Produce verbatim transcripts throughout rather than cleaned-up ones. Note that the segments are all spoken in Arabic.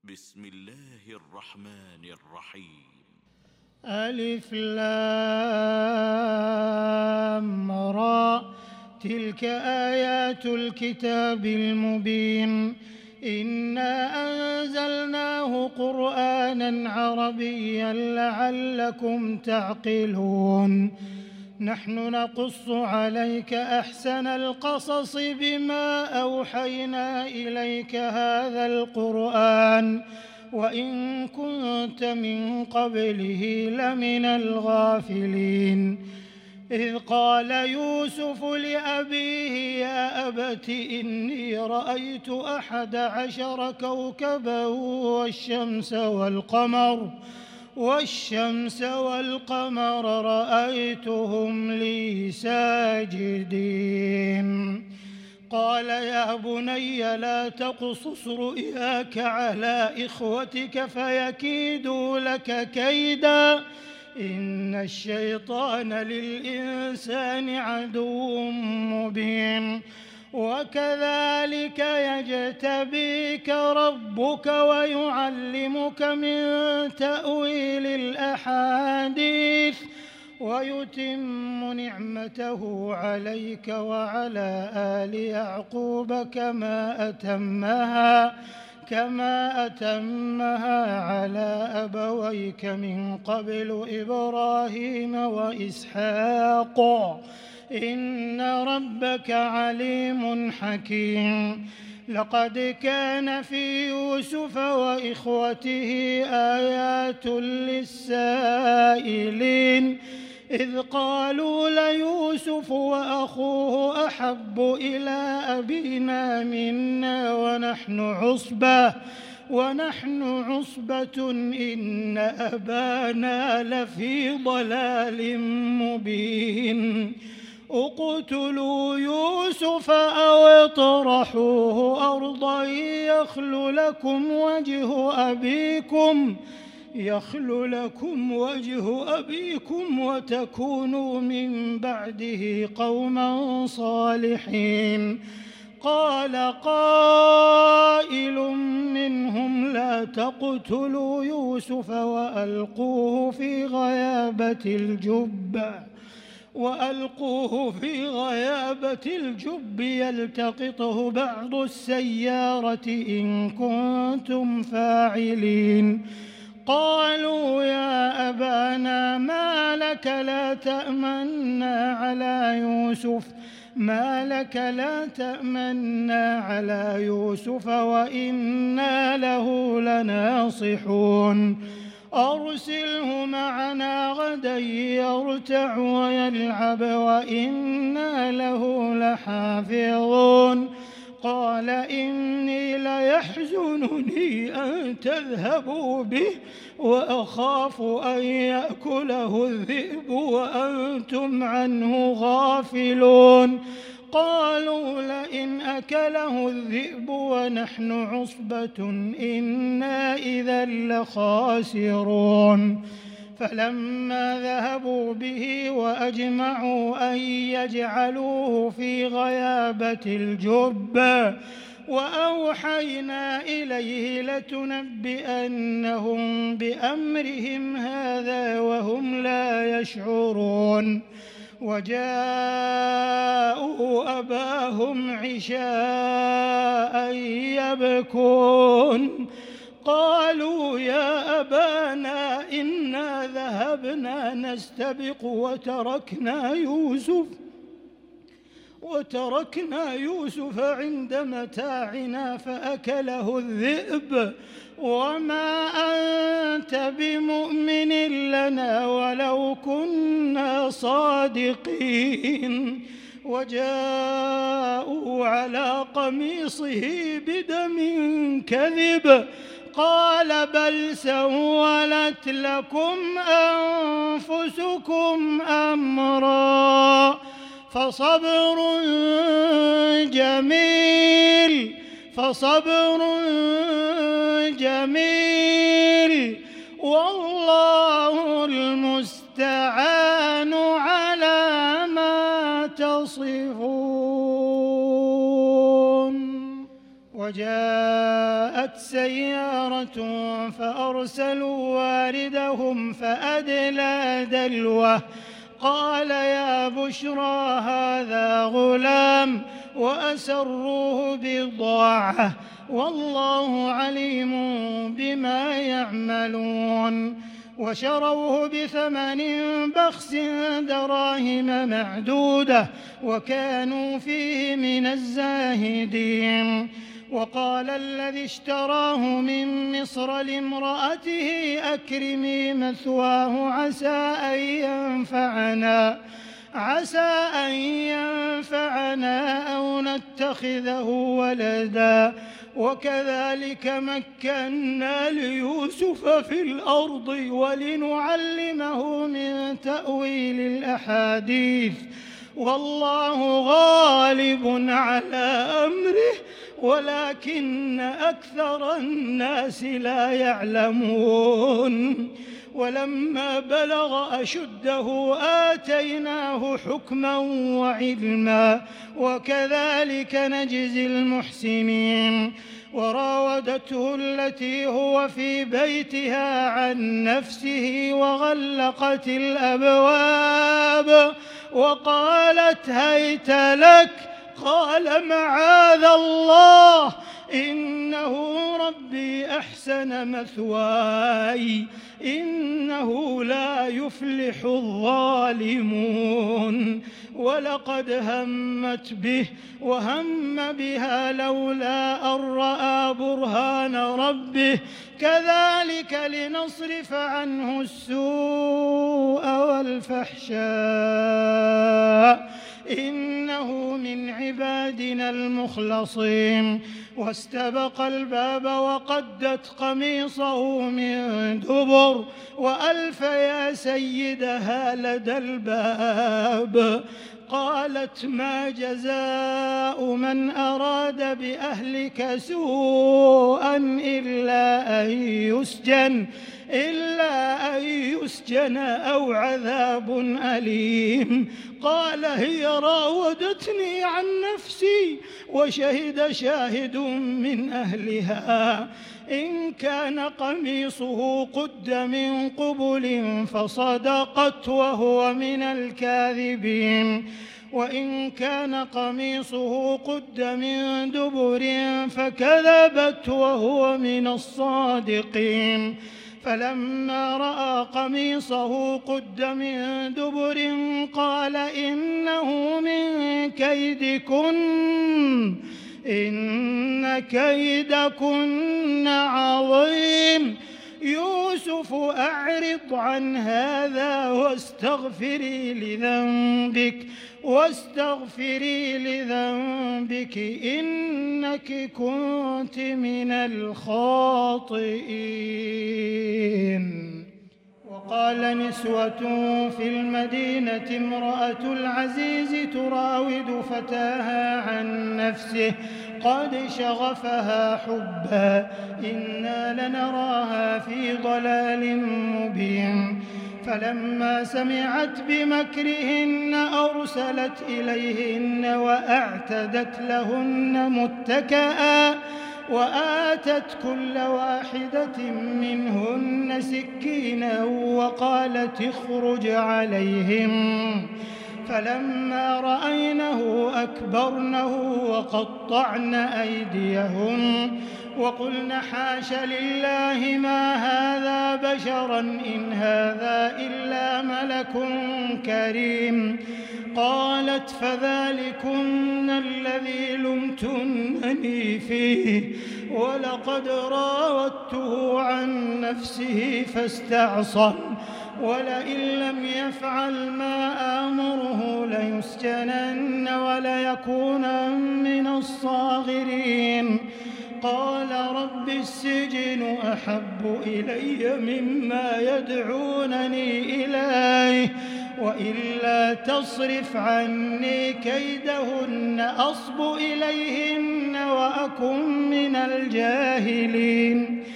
بسم الله الرحمن الرحيم. ألف لام را، تلك آيات الكتاب المبين. إنا أنزلناه قرآنا عربيا لعلكم تعقلون. نحن نقص عليك أحسن القصص بما أوحينا إليك هذا القرآن وإن كنت من قبله لمن الغافلين. إذ قال يوسف لأبيه يا أبت إني رأيت أحد عشر كوكبا والشمس والقمر والشمس والقمر رأيتهم لي ساجدين. قال يا بني لا تقصص رؤياك على إخوتك فيكيدوا لك كيدا إن الشيطان للإنسان عدو مبين. وكذلك يجتبيك ربك ويعلمك من تأويل الأحاديث ويتم نعمته عليك وعلى آل يعقوب كما أتمها كما أتمها على أبويك من قبل إبراهيم وإسحاق إن ربك عليم حكيم. لقد كان في يوسف وإخوته آيات للسائلين إذ قالوا ليوسف وأخوه أحب إلى أبينا منا ونحن عصبة ونحن عصبة إن أبانا لفي ضلال مبين. اقتلوا يوسف أو اطرحوه أرضا يخل لكم وجه أبيكم يخل لكم وجه أبيكم وتكونوا من بعده قوما صالحين. قال قائل منهم لا تقتلوا يوسف وألقوه في غيابة الجب وألقوه في غيابة الجب يلتقطه بعض السيارة إن كنتم فاعلين. قالوا يا أبانا ما لك لا تأمنا على يوسف ما لك لا تأمنا على يوسف وإنا له لناصحون. أرسله معنا غدا يرتع ويلعب وإنا له لحافظون. قال إني ليحزنني أن تذهبوا به وأخاف أن يأكله الذئب وأنتم عنه غافلون. قالوا لئن أكله الذئب ونحن عصبة إنا إذا لخاسرون. فلما ذهبوا به وأجمعوا أن يجعلوه في غيابة الجب وأوحينا إليه لتنبئنهم بأمرهم هذا وهم لا يشعرون. وجاءوا أباهم عشاء يبكون. قالوا يا أبانا إنا ذهبنا نستبق وتركنا يوسف وتركنا يوسف عند متاعنا فأكله الذئب وما أنت بمؤمن لنا ولو كنا صادقين. وجاءوا على قميصه بدم كذب قال بل سولت لكم أنفسكم أمرا فصبر جميل فصبر جميل والله المستعان على ما تصفون. وجاءت جاءت سيارة فأرسلوا واردهم فأدلى دلوه قال يا بشرى هذا غلام وأسروه بضاعة والله عليم بما يعملون وشروه بثمن بخس دراهم معدودة وكانوا فيه من الزاهدين. وقال الذي اشتراه من مصر لامرأته أكرمي مثواه عسى أن ينفعنا عسى أن ينفعنا أو نتخذه ولدا وكذلك مكنا ليوسف في الأرض ولنعلمه من تأويل الأحاديث والله غالب على أمره ولكن أكثر الناس لا يعلمون. ولما بلغ أشده آتيناه حكما وعلما وكذلك نجزي المحسنين. وراودته التي هو في بيتها عن نفسه وغلقت الأبواب وقالت هيت لك قال معاذ الله إنه ربي أحسن مثواي إنه لا يفلح الظالمون. ولقد همت به وهم بها لولا أن رأى برهان ربه كذلك لنصرف عنه السوء والفحشاء إنه من عبادنا المخلصين. واستبق الباب وقدت قميصه من دبر وألف يا سيدها لدى الباب. قالت ما جزاء من أراد بأهلك سوءا إلا أن يسجن إلا أن يسجن أو عذاب أليم. قال هي راودتني عن نفسي وشهد شاهد من أهلها إن كان قميصه قد من قبل فصدقت وهو من الكاذبين وإن كان قميصه قد من دبر فكذبت وهو من الصادقين. فلما رأى قميصه قد من دبر قال إنه من كيدكن إن كيدكن عظيم. يوسف أعرض عن هذا واستغفري لذنبك واستغفري لذنبك إنك كنت من الخاطئين. وقال نسوة في المدينة امرأة العزيز تراود فتاها عن نفسه قد شغفها حبا إنا لنراها في ضلال مبين. فلما سمعت بمكرهن أرسلت إليهن وأعتدت لهن متكئا وآتت كل واحدة منهن سكينا وقالت اخرج عليهم. فلما رأينه أكبرنه وقطعن أيديهن وقلن حاش لله ما هذا بشرا إن هذا إلا ملك كريم. قالت فذلكن الذي لمتنني فيه ولقد راودته عن نفسه فاستعصم ولئن لم يفعل ما آمره ليسجنن وليكونن من الصاغرين. قال رب السجن أحب إلي مما يدعونني إليه وإلا تصرف عني كيدهن أصب إليهن وأكن من الجاهلين.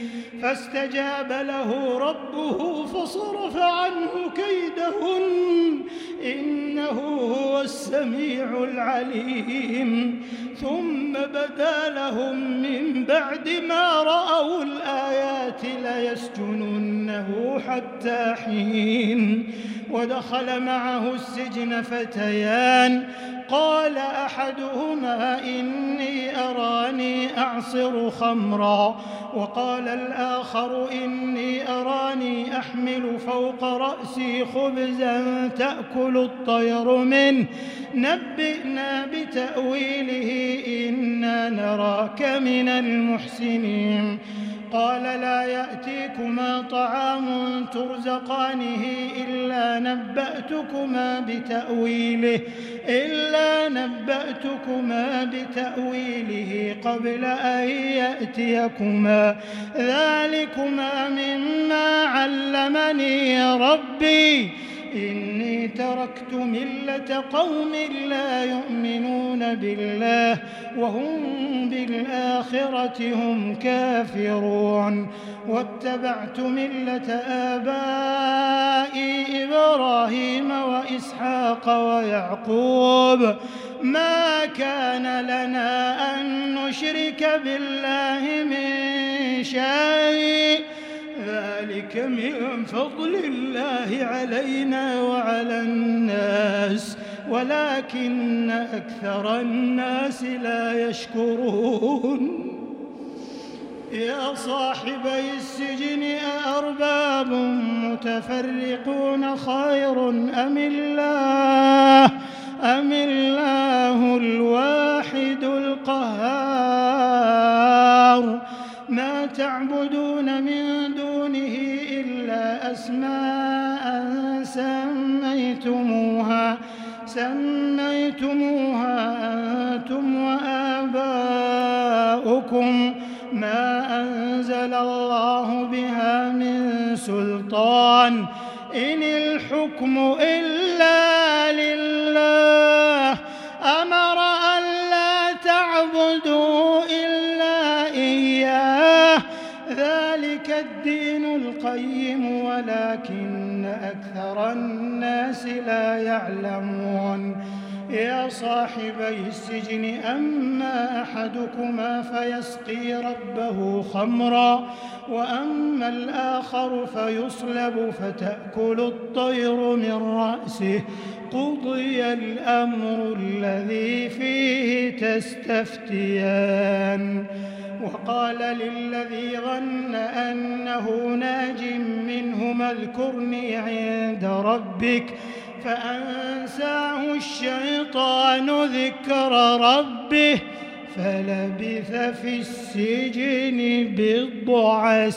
فاستجاب له ربه فصرف عنه كيدهن إنه هو السميع العليم ثم بدا لهم من بعد ما رأوا الآيات ليسجننه حتى حين ودخل معه السجن فتيان قال أحدهما إني أراني أعصر خمرا وقال الآخر إني أراني أحمل فوق رأسي خبزا تأكل الطير منه نبئنا بتأويله إنا نراك من المحسنين قال لا يأتيكما طعام ترزقانه إلا نبأتكما بتأويله إلا نبأتكما بتأويله قبل أن يأتيكما ذلكما مما علمني ربي إني تركت ملة قوم لا يؤمنون بالله وهم بالآخرة هم كافرون واتبعت ملة آبائي إبراهيم وإسحاق ويعقوب ما كان لنا أن نشرك بالله من شيء ذلك من فضل الله علينا وعلى الناس ولكن أكثر الناس لا يشكرون يا صاحبي السجن أأرباب متفرقون خير أم الله أم الله الواحد القهار ما تعبدون من دونه إلا أسماء سميتموها سميتموها أنتم وآباؤكم ما أنزل الله بها من سلطان إن الحكم إلا لله أمر أن لا تعبدوا إلا إياه ذلك الدين القيم ولكن أكثر الناس لا يعلمون يا صاحبي السجن أما أحدكما فيسقي ربه خمرا وأما الآخر فيصلب فتأكل الطير من رأسه قضي الأمر الذي فيه تستفتيان وقال للذي ظن أنه ناج منهما اذكرني عند ربك فأنساه الشيطان ذكر ربه فلبث في السجن بضع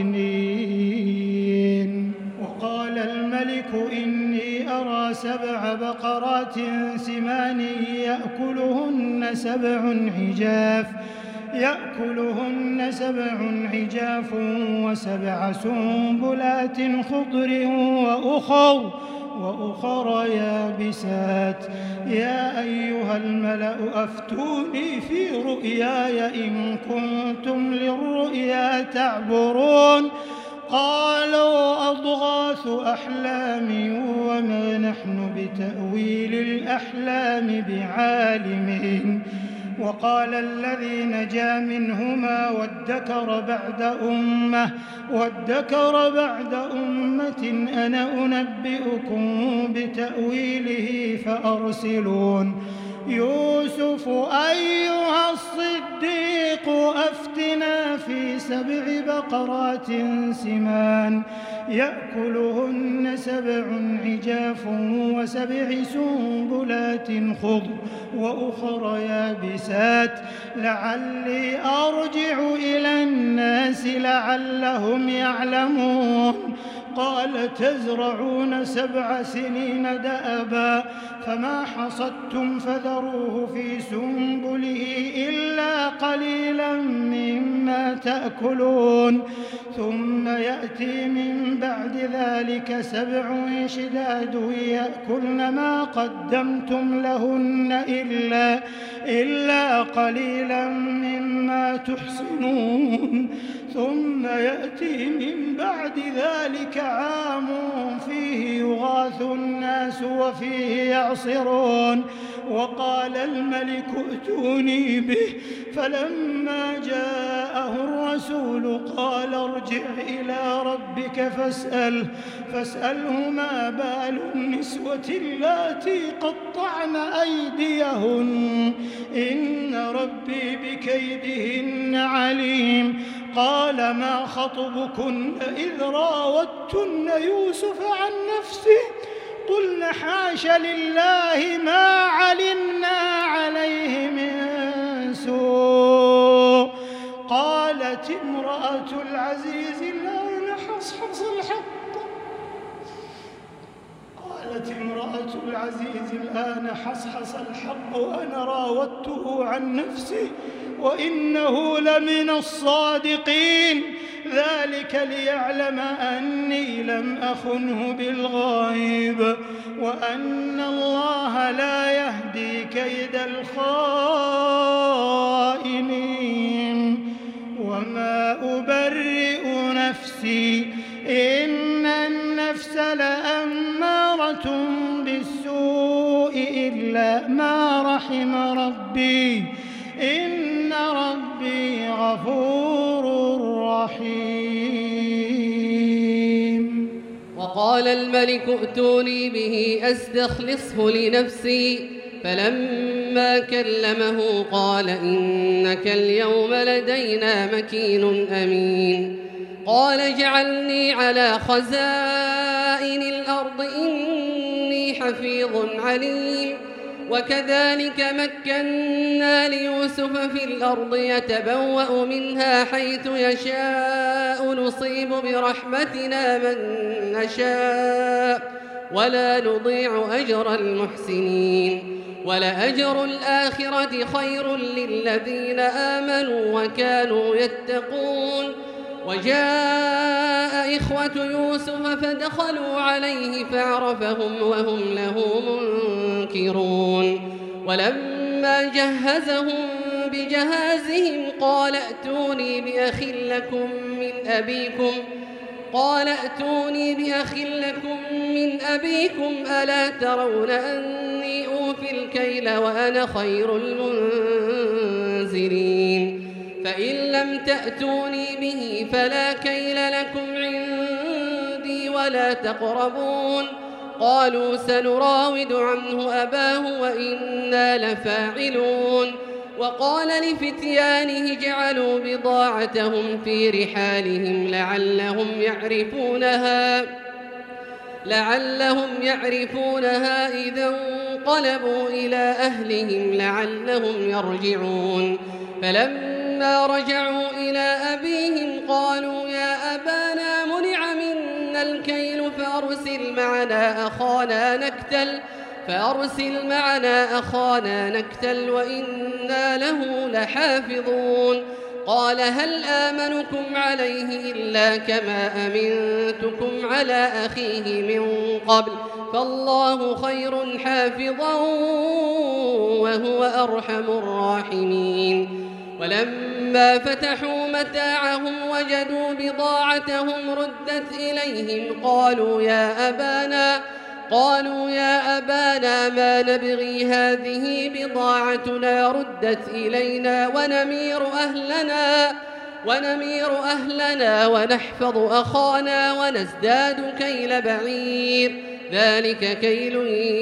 سنين وقال الملك إني أرى سبع بقرات سمان يأكلهن سبع عجاف يأكلهن سبع عجاف وسبع سنبلات خضر وأخر وأخر يابسات يا أيها الملأ أفتوني في رؤياي إن كنتم للرؤيا تعبرون قالوا أضغاث أحلام وما نحن بتأويل الأحلام بعالمين وقال الذي نجا منهما وادكر بعد أمة وادكر بعد أمة أنا أنبئكم بتأويله فأرسلون يوسف أيها الصديق أفتنا في سبع بقرات سمان يأكلهن سبع عجاف وسبع سنبلات خضر وأخر يابسات لعلي أرجع إلى الناس لعلهم يعلمون قال تزرعون سبع سنين دأبا فما حصدتم فذروه في سنبله إلا قليلا مما تأكلون ثم يأتي من بعد ذلك سبع شداد يأكلن ما قدمتم لهن إلا, إلا قليلا مما تحصنون ثم يأتي من بعد ذلك عام فيه يغاث الناس وفيه يعصرون. وقال الملك ائتوني به، فلما جاءه الرسول قال ارجع إلى ربك فاسأله فاسأله ما بال النسوة اللاتي قطعن أيديهن إن ربي بكيدهن عليم. قال ما خطبكن إذ راوتن يوسف عن نفسه قلن حاش لله ما علمنا عليه من سوء. قالت امرأة العزيز الآن حصحص الحق قالت امرأة العزيز الآن حصحص الحق أنا راودته عن نفسه وإنه لمن الصادقين. ذلك ليعلم أني لم أخنه بالغيب وأن الله لا يهدي كيد الخائنين. وما أبرئ نفسي إن النفس لأمارة بالسوء إلا ما رحم ربي إن ربي غفور رحيم. وقال الملك ائتوني به أستخلصه لنفسي، فلما كلمه قال إنك اليوم لدينا مكين أمين. قال اجعلني على خزائن الأرض إني حفيظ عليم. وكذلك مكنا ليوسف في الأرض يتبوأ منها حيث يشاء نصيب برحمتنا من نشاء ولا نضيع أجر المحسنين. ولأجر الآخرة خير للذين آمنوا وكانوا يتقون. وجاء إخوة يوسف فدخلوا عليه فعرفهم وهم له منكرون. ولما جهزهم بجهازهم قال ائتوني بأخ لكم من أبيكم قال ائتوني بأخ لكم من أبيكم ألا ترون أني أوفي الكيل وأنا خير المنزلين. فإن لم تأتوني به فلا كيل لكم عندي ولا تقربون. قالوا سنراود عنه أباه وإنا لفاعلون. وقال لفتيانه اجعلوا بضاعتهم في رحالهم لعلهم يعرفونها لعلهم يعرفونها إذا انقلبوا إلى أهلهم لعلهم يرجعون. فلما رجعوا إلى أبيهم قالوا يا أبانا منع منا الكيل فأرسل معنا أخانا نكتل فأرسل معنا أخانا نكتل وإنا له لحافظون. قال هل آمنكم عليه إلا كما أمنتكم على أخيه من قبل فالله خير حافظا وهو أرحم الراحمين. ولما فتحوا متاعهم وجدوا بضاعتهم ردت إليهم قالوا يا أبانا قالوا يا أبانا ما نبغي هذه بضاعتنا ردت إلينا ونمير أهلنا ونمير أهلنا ونحفظ أخانا ونزداد كيل بعير ذلك كيل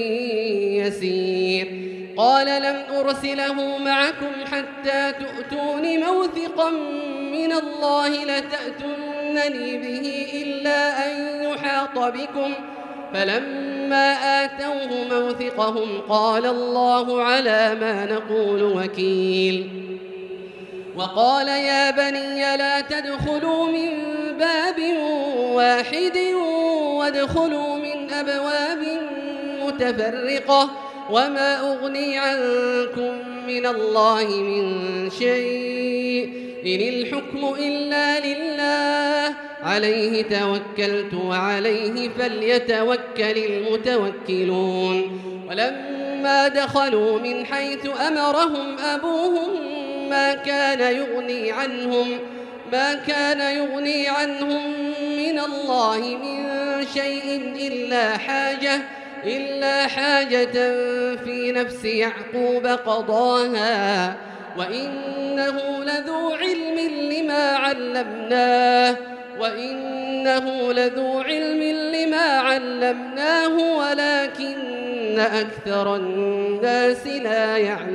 يسير. قال لم أرسله معكم حتى تؤتون موثقا من الله لتأتونني به إلا أن يحاط بكم فلما آتوه موثقهم قال الله على ما نقول وكيل. وقال يا بني لا تدخلوا من باب واحد وادخلوا من أبواب متفرقة وما أغني عنكم من الله من شيء إن الحكم إلا لله عليه توكلت وعليه فليتوكل المتوكلون. ولما دخلوا من حيث أمرهم أبوهم ما كان يغني عنهم ما كان يغني عنهم من الله من شيء إلا حاجة إلا حاجة في نفس يعقوب قضاها وإنه لذو علم لما علمناه وإنه لذو علم لما علمناه ولكن أكثر الناس لا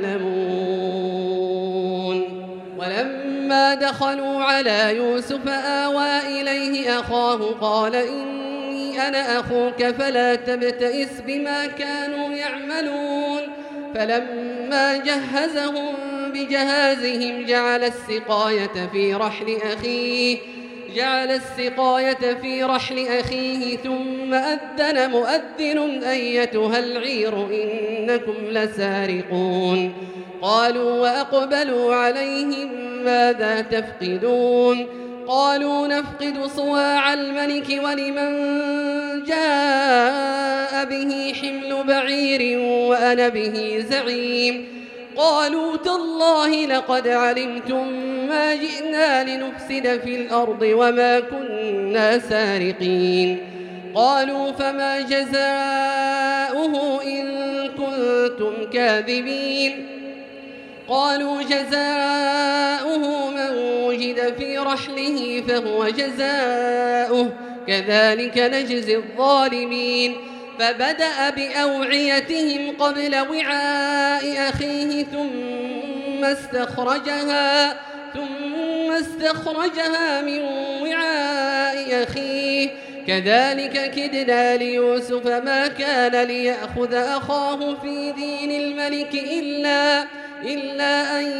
يعلمون. ولما دخلوا على يوسف آوى إليه أخاه قال إني أنا أخوك فلا تبتئس بما كانوا يعملون. فلما جهزهم بجهازهم جعل السقاية في رحل أخيه جعل السقاية في رحل أخيه ثم أذن مؤذن أيتها العير إنكم لسارقون. قالوا وأقبلوا عليهم ماذا تفقدون؟ قالوا نفقد صواع الملك ولمن جاء به حمل بعير وأنا به زعيم. قالوا تالله لقد علمتم ما جئنا لنفسد في الأرض وما كنا سارقين. قالوا فما جزاؤه إن كنتم كاذبين؟ قالوا جزاؤه من وجد في رحله فهو جزاؤه كذلك نجزي الظالمين. فبدأ بأوعيتهم قبل وعاء أخيه ثم استخرجها ثم استخرجها من وعاء أخيه كذلك كدنا ليوسف ما كان ليأخذ أخاه في دين الملك إلا إلا أن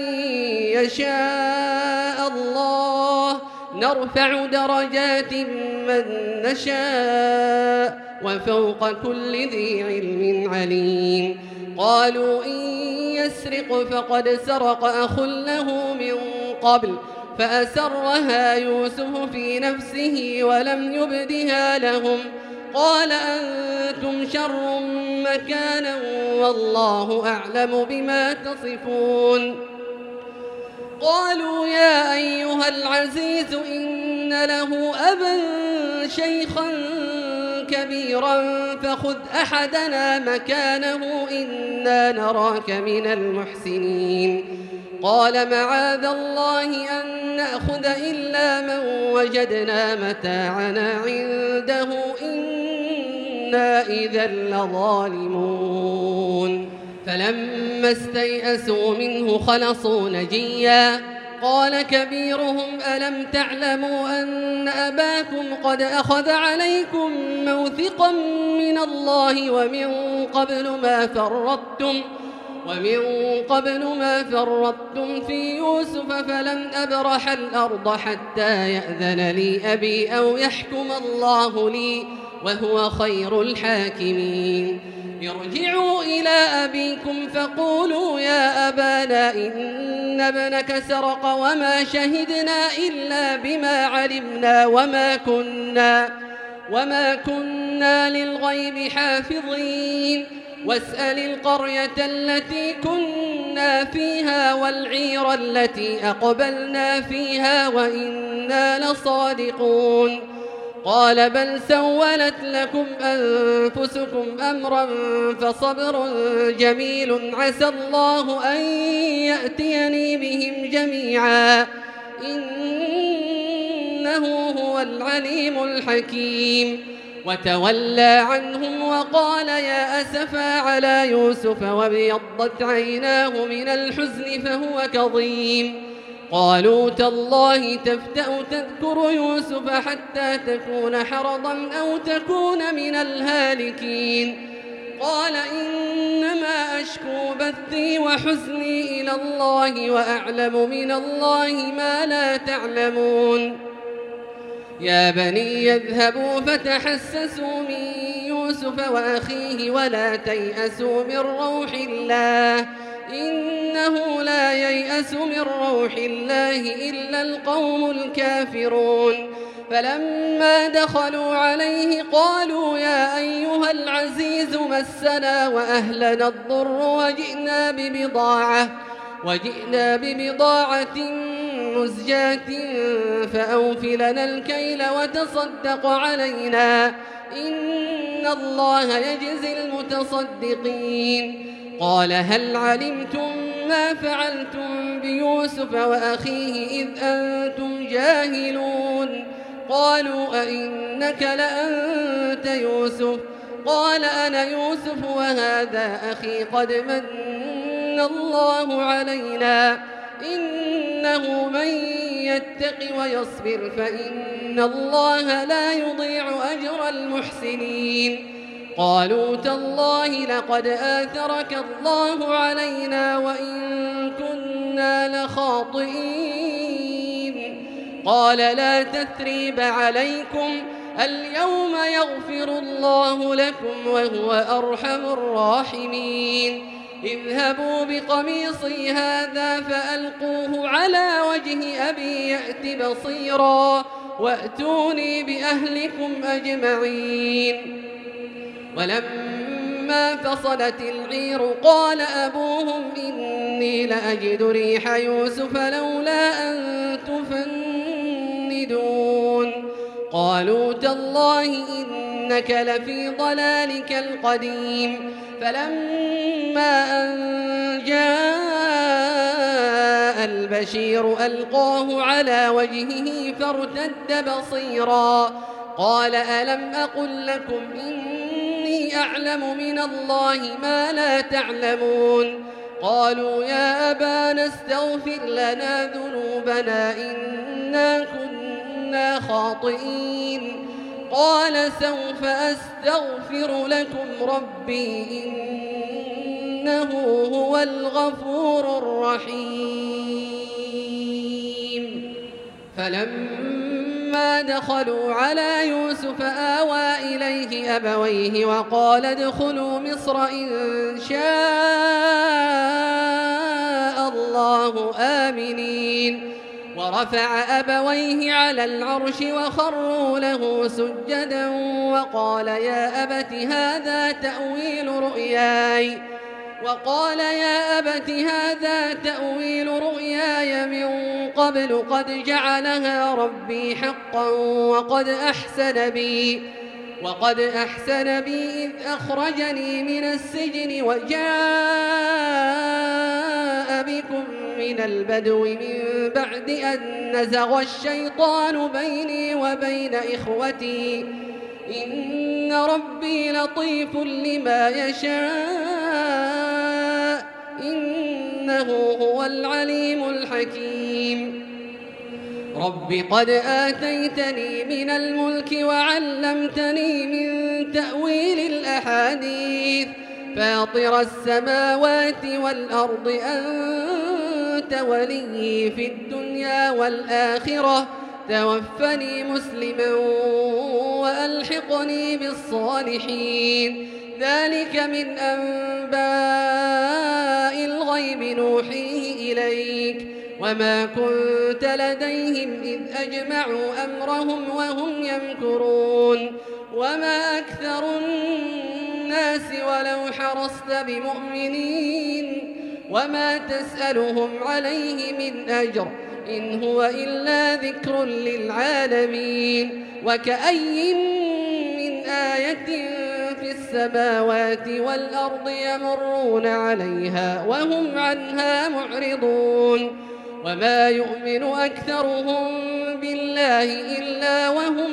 يشاء الله نرفع درجات من نشاء وفوق كل ذي علم عليم. قالوا إن يسرق فقد سرق أخ له من قبل فأسرها يوسف في نفسه ولم يبدها لهم. قال أنتم شر مكانا والله أعلم بما تصفون. قالوا يا أيها العزيز إن له أبا شيخا كبيرا فخذ أحدنا مكانه إنا نراك من المحسنين. قال معاذ الله أن نأخذ إلا من وجدنا متاعنا عنده إنا إذا لظالمون. فلما استيئسوا منه خلصوا نجيا. قال كبيرهم ألم تعلموا أن أباكم قد أخذ عليكم موثقا من الله ومن قبل ما فرطتم ومن قبل ما فرطتم في يوسف فلن أبرح الأرض حتى يأذن لي أبي أو يحكم الله لي وهو خير الحاكمين. ارجعوا إلى أبيكم فقولوا يا أبانا إن ابنك سرق وما شهدنا إلا بما علمنا وما كنا وما كنا للغيب حافظين. واسأل القرية التي كنا فيها والعير التي أقبلنا فيها وإنا لصادقون. قال بل سولت لكم أنفسكم أمرا فصبر جميل عسى الله أن يأتيني بهم جميعا إنه هو العليم الحكيم. وتولى عنهم وقال يا أسفا على يوسف وابيضت عيناه من الحزن فهو كظيم. قالوا تالله تفتأ تذكر يوسف حتى تكون حرضا أو تكون من الهالكين. قال إنما أشكو بثي وحزني إلى الله وأعلم من الله ما لا تعلمون. يا بني اذهبوا فتحسسوا من يوسف وأخيه ولا تيأسوا من روح الله إنه لا ييأس من روح الله إلا القوم الكافرون. فلما دخلوا عليه قالوا يا أيها العزيز مسنا وأهلنا الضر وجئنا ببضاعة وجئنا ببضاعة مزجاة فأوف لنا الكيل وتصدق علينا إن الله يجزي المتصدقين. قال هل علمتم ما فعلتم بيوسف وأخيه إذ أنتم جاهلون؟ قالوا أئنك لأنت يوسف؟ قال أنا يوسف وهذا أخي قد من الله علينا إنه من يتق ويصبر فإن الله لا يضيع أجر المحسنين. قالوا تالله لقد آثرك الله علينا وإن كنا لخاطئين. قال لا تثريب عليكم اليوم يغفر الله لكم وهو أرحم الراحمين. اذهبوا بقميصي هذا فألقوه على وجه أبي يأت بصيرا وأتوني بأهلكم أجمعين. ولما فصلت العير قال أبوهم إني لأجد ريح يوسف لولا أن تفندون. قالوا تالله إنك لفي ضلالك القديم. فلما أن جاء البشير ألقاه على وجهه فارتد بصيرا قال ألم أقل لكم إني أعلم من الله ما لا تعلمون؟ قالوا يا أبانا استغفر لنا ذنوبنا إنا كنا خاطئين. قال سوف أستغفر لكم ربي إنه هو الغفور الرحيم. فلما دخلوا على يوسف آوى إليه أبويه وقال ادخلوا مصر إن شاء الله آمنين. ورفع أبويه على العرش وخروا له سجدا وقال يا أبت هذا تأويل رؤياي وقال يا أبت هذا تأويل رؤياي من قبل قد جعلها ربي حقا وقد أحسن بي وقد أحسن بي إذ أخرجني من السجن وجاء بكم من البدو من بعد أن نزغ الشيطان بيني وبين إخوتي إن ربي لطيف لما يشاء إنه هو العليم الحكيم. رب قد آتيتني من الملك وعلمتني من تأويل الأحاديث فاطر السماوات والأرض أنت ولي في الدنيا والآخرة توفني مسلما وألحقني بالصالحين. ذلك من أنباء الغيب نوحيه إليك وما كنت لديهم إذ أجمعوا أمرهم وهم يمكرون وما أكثر الناس ولو حرصت بمؤمنين وما تسألهم عليه من أجر إن هو إلا ذكر للعالمين. وكأي من آية في السماوات والأرض يمرون عليها وهم عنها معرضون وما يؤمن أكثرهم بالله إلا وهم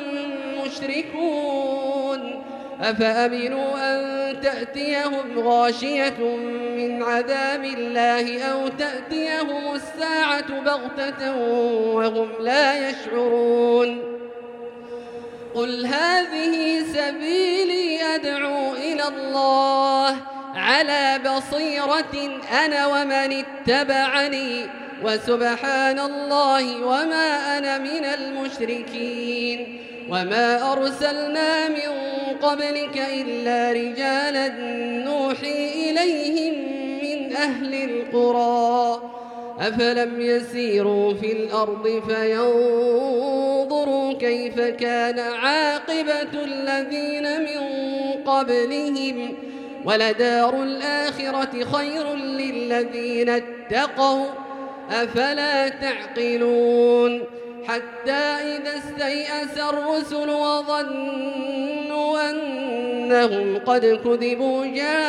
مشركون. أفأمنوا أن تأتيهم غاشية من عذاب الله أو تأتيهم الساعة بغتة وهم لا يشعرون. قل هذه سبيلي أدعو إلى الله على بصيرة أنا ومن اتبعني وسبحان الله وما أنا من المشركين. وما أرسلنا من قبلك إلا رجالا نوحي إليهم من أهل القرى أفلم يسيروا في الأرض فينظروا كيف كان عاقبة الذين من قبلهم ولدار الآخرة خير للذين اتقوا أفلا تعقلون حتى إذا استيأس الرسل وظنوا أنهم قد كذبوا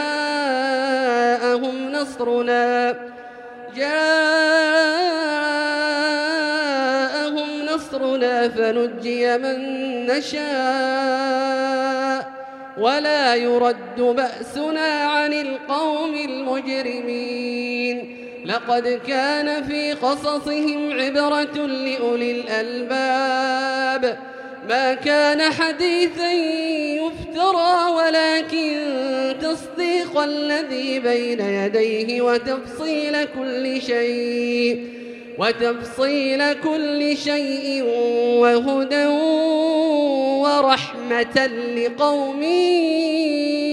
جاءهم نصرنا جاءهم نصرنا فنجي من نشاء ولا يرد بأسنا عن القوم المجرمين لقد كان في قصصهم عبرة لأولي الألباب ما كان حديثا يفترى ولكن تصديق الذي بين يديه وتفصيل كل شيء وتفصيل كل شيء وهدى ورحمة لقوم